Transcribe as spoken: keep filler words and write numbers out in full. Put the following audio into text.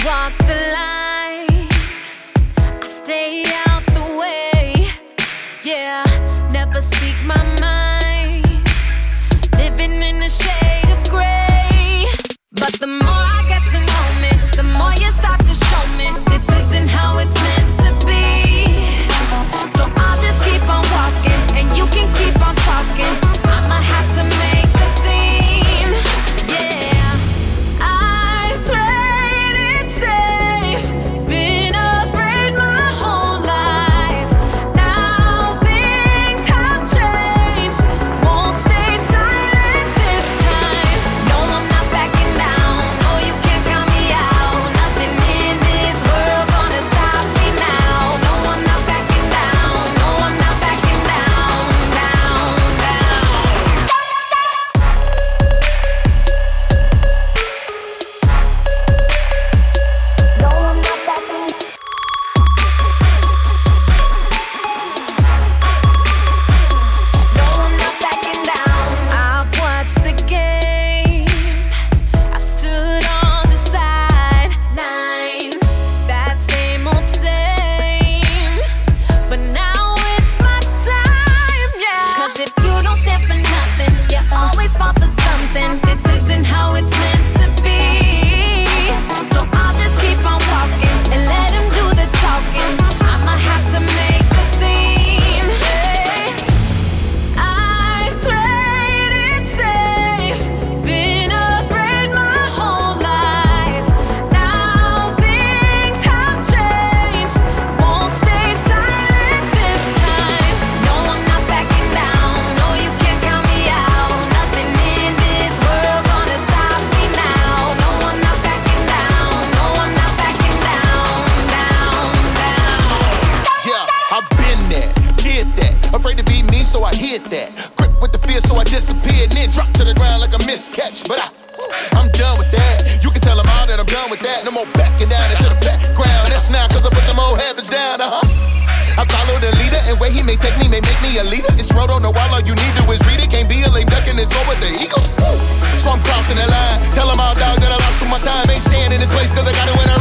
walk the line, I stay out the way. Yeah, never speak my mind, living in a shade of gray. But the more I get to know me, the more you start to show me this isn't how it's meant to be. So I'll just keep on walking, and you can keep on talking. I'ma have to make a scene. Yeah, I played it safe, been afraid my whole life. Now things have changed, won't stay silent this time. No, I'm not backing down. No, you can't count me out. Nothing in this world gonna stop me now. No, I'm not backing down. No, I'm not backing down, down, down. No, I'm not backing. No, I'm not backing down. I've watched the game, I've stood on the sidelines, that same old same. But now it's my time, yeah. 'Cause if you don't stand for nothing, you always fall for something. This isn't how it's meant to be. So I'll just keep on walking and let him do the talking. I'ma have to make a scene. Hey. I played it safe, been afraid my whole life. Now things have changed, won't stay silent this time. No, I'm not backing down. No, you can't count me out. Nothing in this world gonna stop me now. No, I'm not backing down. No, I'm not backing down, down, down. Yeah, I've been there, did that. Afraid to be me, so I hid that. Grip with the fear, so I disappeared and then dropped to the ground like a miscatch. But I, I'm done with that. You can tell them all that I'm done with that. No more backing down into the background. That's now 'cause I put them old habits down, uh-huh. I follow the leader, and where he may take me may make me a leader. It's road on the wall, all you need to is read it. Can't be a lame duck in this over the Eagles. So I'm crossing the line. Tell them all, dog, that I lost too much time. Ain't staying in this place 'cause I got it when I